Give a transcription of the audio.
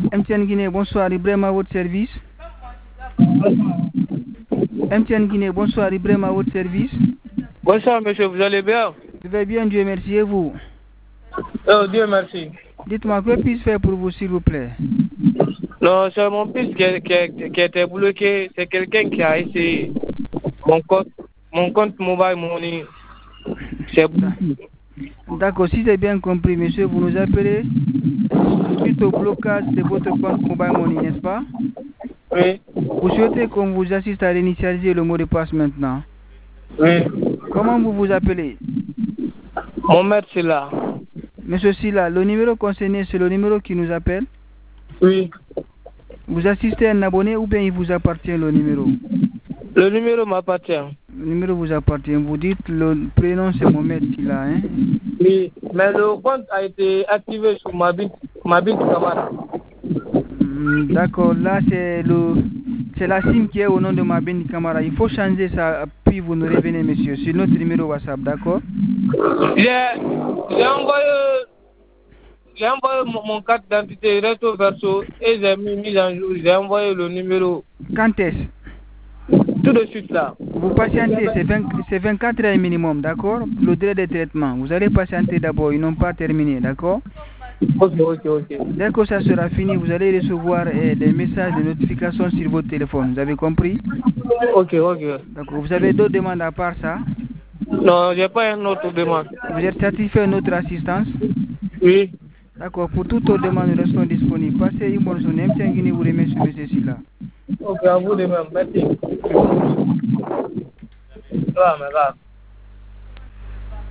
MTN Guinée, bonsoir, Ibrahim à votre service. MTN Guinée, bonsoir, Ibrahim à votre service. Bonsoir monsieur, vous allez bien? Je vais bien, Dieu merci, et vous? Oh, Dieu merci. Dites-moi, que puis-je faire pour vous, s'il vous plaît? Non, c'est mon fils qui était bloqué. C'est quelqu'un qui a essayé mon compte mobile money. C'est D'accord, si j'ai bien compris, monsieur, vous nous appelez suite au blocage de votre compte mobile money, n'est-ce pas? Oui. Vous souhaitez qu'on vous assiste à réinitialiser le mot de passe maintenant? Oui. Comment vous vous appelez? Mon maître, c'est là. Monsieur Silla, le numéro concerné, c'est le numéro qui nous appelle? Oui. Vous assistez à un abonné ou bien il vous appartient le numéro? Le numéro m'appartient. Le numéro vous appartient. Vous dites le prénom, c'est Mohamed Silla, hein? Oui, mais le compte a été activé sur ma bille Camara. D'accord, là c'est la SIM qui est au nom de Mabin Camara. Il faut changer ça, puis vous nous revenez, monsieur, sur notre numéro WhatsApp, d'accord? J'ai envoyé mon carte d'identité recto verso et j'ai mis en jour. J'ai envoyé le numéro. Quand est-ce? Tout de suite là. Vous patientez, c'est 24 heures minimum, d'accord? Le délai de traitement. Vous allez patienter d'abord, ils n'ont pas terminé, d'accord? Ok. Dès que ça sera fini, vous allez recevoir des messages de notification sur votre téléphone. Vous avez compris? Ok. D'accord. Vous avez d'autres demandes à part ça? Non, j'ai pas une autre demande. Vous êtes satisfait de notre assistance? Oui. D'accord. Pour toutes autres demandes, nous restons disponibles. Passez une bonne journée. MTN Guinée vous remercie, monsieur Silla. Ok, à vous de même. Merci. Merci. Ça va,